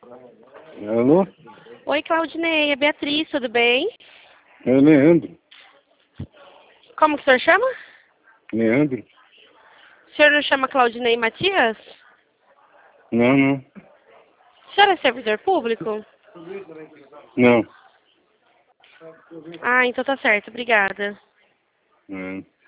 Alô? Oi, Claudinei, é Beatriz, tudo bem? É Leandro. Como que o senhor chama? Leandro? O senhor não chama Claudinei Matias? Não. O senhor é servidor público? Não. Ah, então tá certo, obrigada. Não.